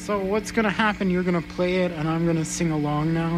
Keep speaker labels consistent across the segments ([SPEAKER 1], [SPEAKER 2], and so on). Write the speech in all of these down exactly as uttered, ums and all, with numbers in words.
[SPEAKER 1] So what's gonna happen? You're gonna play it and I'm gonna sing along now?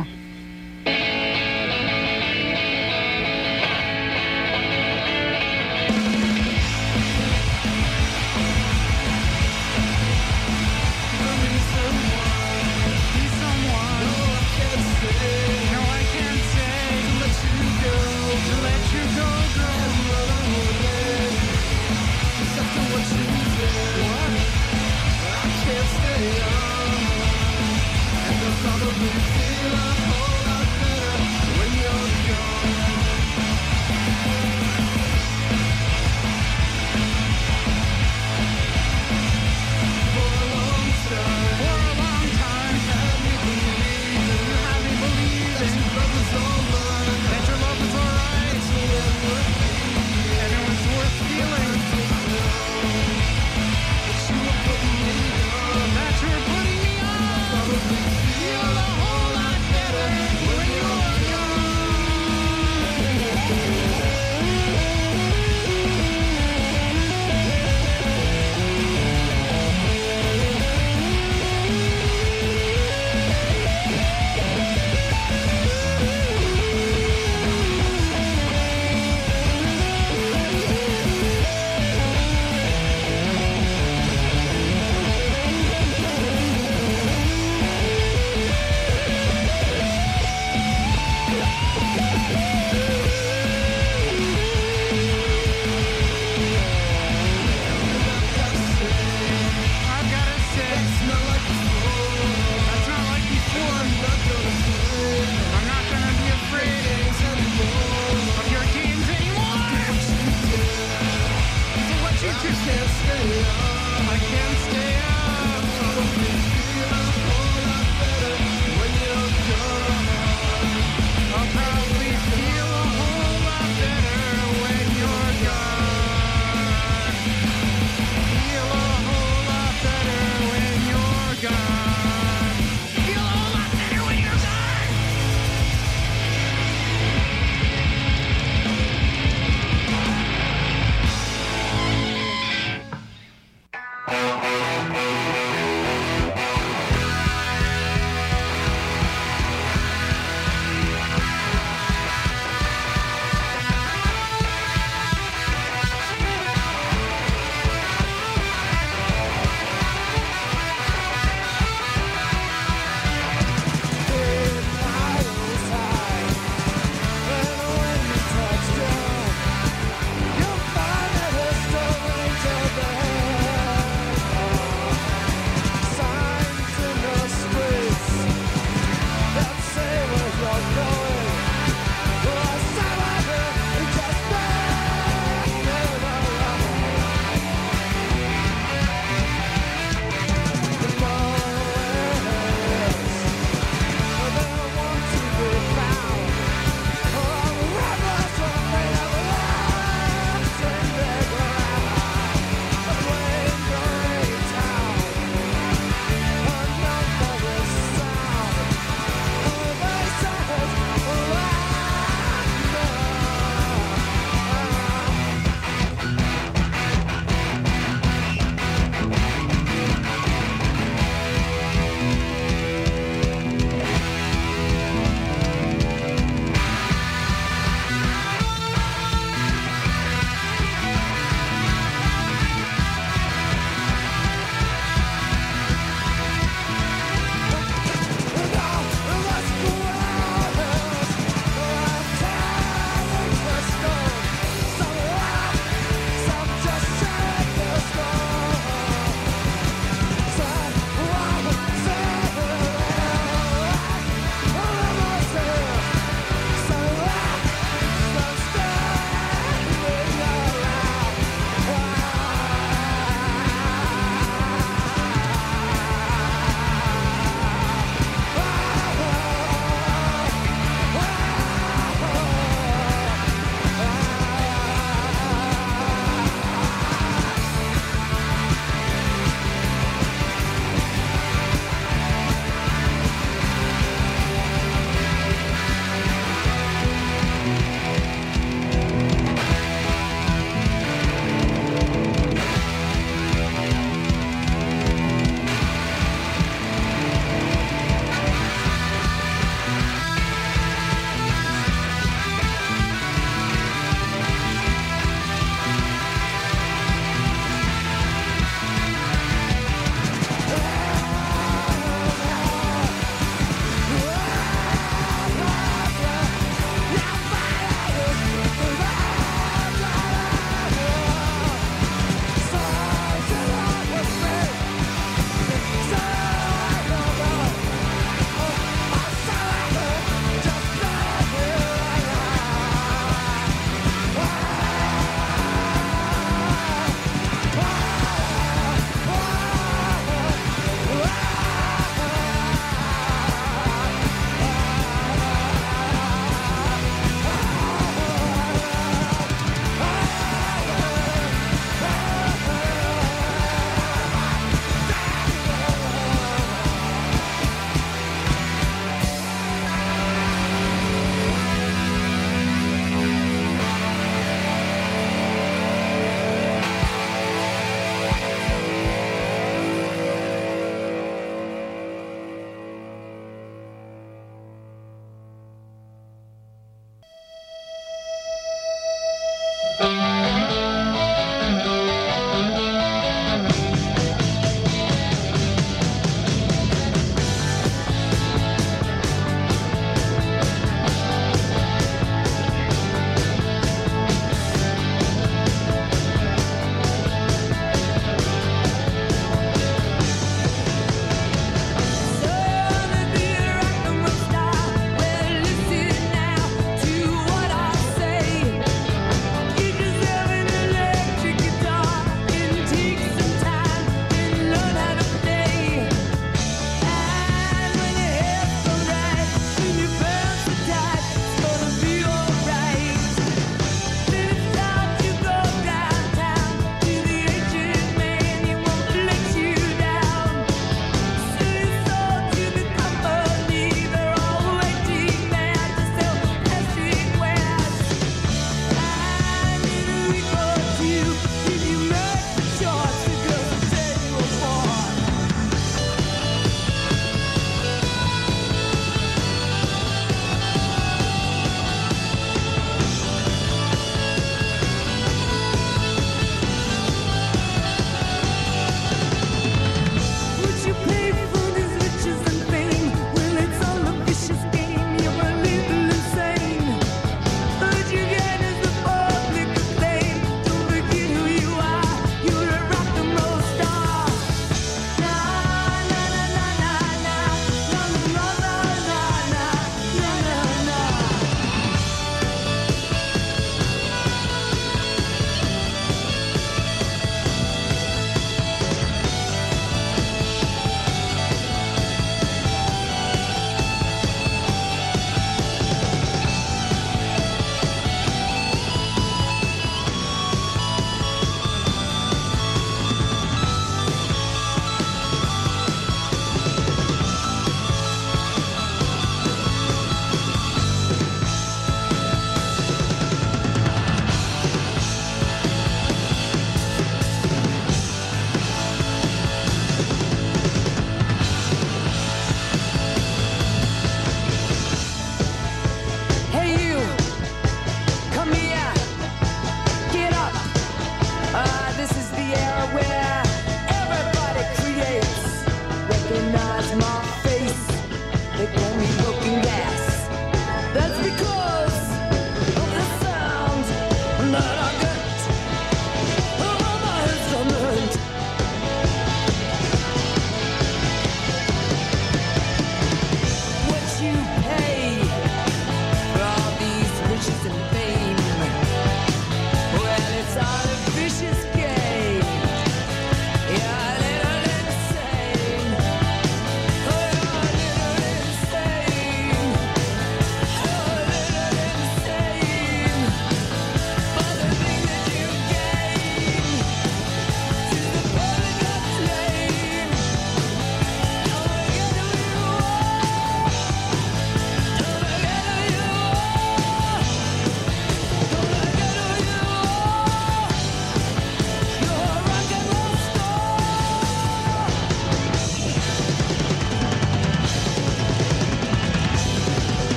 [SPEAKER 2] Probably feel a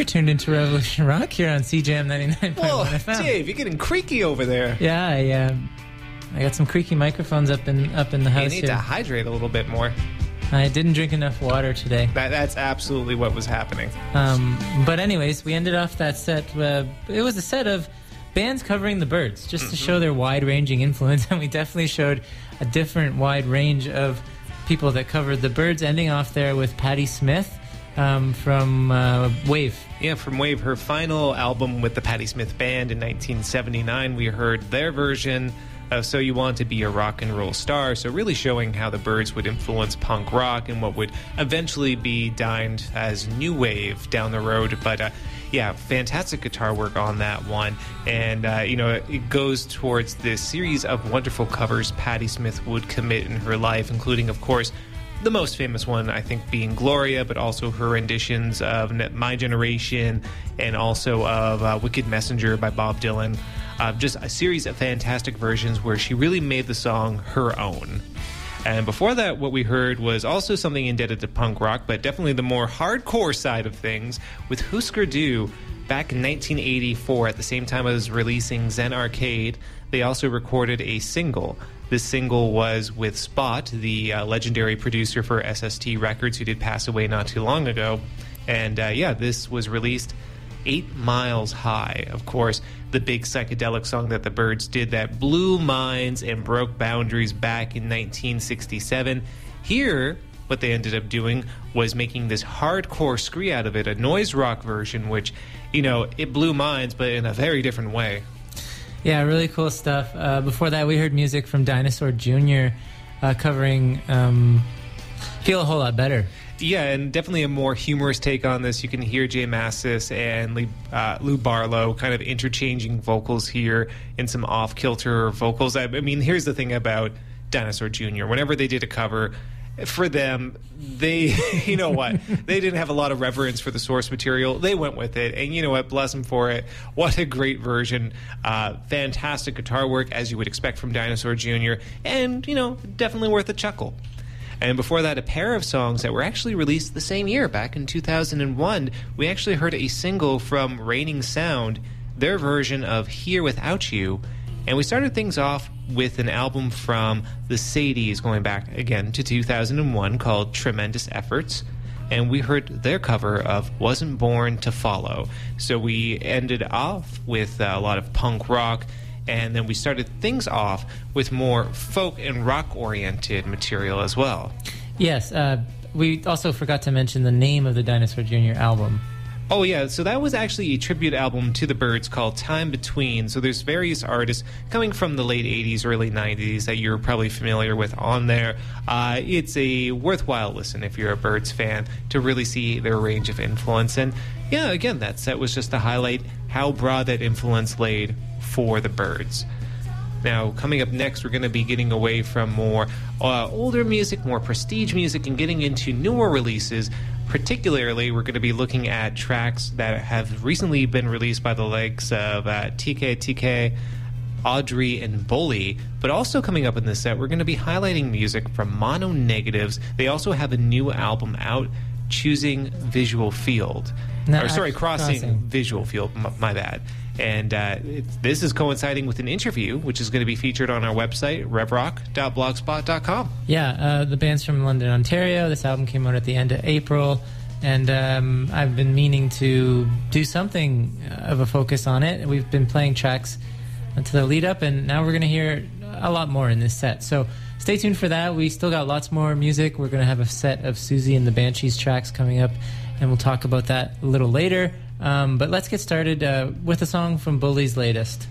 [SPEAKER 2] You're tuned into Revolution Rock here on C J M ninety-nine point one F M.
[SPEAKER 3] Dave, you're getting creaky over there.
[SPEAKER 2] Yeah, I, uh, I got some creaky microphones up in up in the house.
[SPEAKER 3] You need
[SPEAKER 2] here.
[SPEAKER 3] to hydrate a little bit more.
[SPEAKER 2] I didn't drink enough water today.
[SPEAKER 3] That, that's absolutely what was happening.
[SPEAKER 2] Um, but anyways, we ended off that set. Uh, it was a set of bands covering the Byrds, just to show their wide-ranging influence, and we definitely showed a different wide range of people that covered the Byrds, ending off there with Patti Smith um, from uh, Wave.
[SPEAKER 3] Yeah, from Wave, her final album with the Patti Smith Band in nineteen seventy-nine, we heard their version of So You Want to Be a Rock and Roll Star, so really showing how the Byrds would influence punk rock and what would eventually be dined as new wave down the road. But uh, yeah, fantastic guitar work on that one. And, uh, you know, it goes towards this series of wonderful covers Patti Smith would commit in her life, including, of course, the most famous one, I think, being Gloria, but also her renditions of My Generation and also of uh, Wicked Messenger by Bob Dylan. Uh, just a series of fantastic versions where she really made the song her own. And before that, what we heard was also something indebted to punk rock, but definitely the more hardcore side of things, with Husker Du back in nineteen eighty-four, at the same time as releasing Zen Arcade. They also recorded a single. This single was with Spot, the uh, legendary producer for S S T Records, who did pass away not too long ago. And uh, yeah, this was released Eight Miles High. Of course, the big psychedelic song that the Byrds did that blew minds and broke boundaries back in nineteen sixty-seven. Here, what they ended up doing was making this hardcore scree out of it, a noise rock version, which, you know, it blew minds, but in a very different way.
[SPEAKER 2] Yeah, really cool stuff. Uh, before that, we heard music from Dinosaur Junior uh, covering um, Feel a Whole Lot Better.
[SPEAKER 3] Yeah, and definitely a more humorous take on this. You can hear Jay Mascis and Lee, uh, Lou Barlow kind of interchanging vocals here in some off-kilter vocals. I, I mean, here's the thing about Dinosaur Junior Whenever they did a cover, for them, they, you know what, they didn't have a lot of reverence for the source material. They went with it, and you know what, bless them for it. What a great version. Uh, fantastic guitar work, as you would expect from Dinosaur Junior, and, you know, definitely worth a chuckle. And before that, a pair of songs that were actually released the same year, back in two thousand one. We actually heard a single from Raining Sound, their version of Here Without You. And we started things off with an album from the Sadies, going back again to two thousand one, called Tremendous Efforts. And we heard their cover of Wasn't Born to Follow. So we ended off with a lot of punk rock, and then we started things off with more folk and rock-oriented material as well.
[SPEAKER 2] Yes, uh, we also forgot to mention the name of the Dinosaur Junior album.
[SPEAKER 3] Oh, yeah, so that was actually a tribute album to the Byrds called Time Between. So there's various artists coming from the late eighties, early nineties that you're probably familiar with on there. Uh, it's a worthwhile listen if you're a Byrds fan to really see their range of influence. And, yeah, again, that set was just to highlight how broad that influence laid for the Byrds. Now, coming up next, we're going to be getting away from more uh, older music, more prestige music, and getting into newer releases. Particularly, we're going to be looking at tracks that have recently been released by the likes of uh, T K T K, Audrey, and Bully. But also coming up in this set, we're going to be highlighting music from Mono Negatives. They also have a new album out, Choosing Visual Field.
[SPEAKER 2] No,
[SPEAKER 3] or sorry, Crossing,
[SPEAKER 2] Crossing.
[SPEAKER 3] Visual Field, m- my bad. And uh, it, this is coinciding with an interview, which is going to be featured on our website, rev rock dot blogspot dot com.
[SPEAKER 2] Yeah, uh, the band's from London, Ontario. This album came out at the end of April, and um, I've been meaning to do something of a focus on it. We've been playing tracks to the lead up, and now we're going to hear a lot more in this set. So stay tuned for that. We still got lots more music. We're going to have a set of Susie and the Banshees tracks coming up, and we'll talk about that a little later. Um, but let's get started uh, with a song from Bully's latest.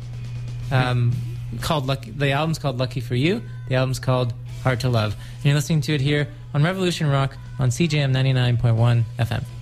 [SPEAKER 2] Um, called Lucky, the album's called Lucky for You. The album's called Hard to Love. And you're listening to it here on Revolution Rock on C J M ninety-nine point one F M.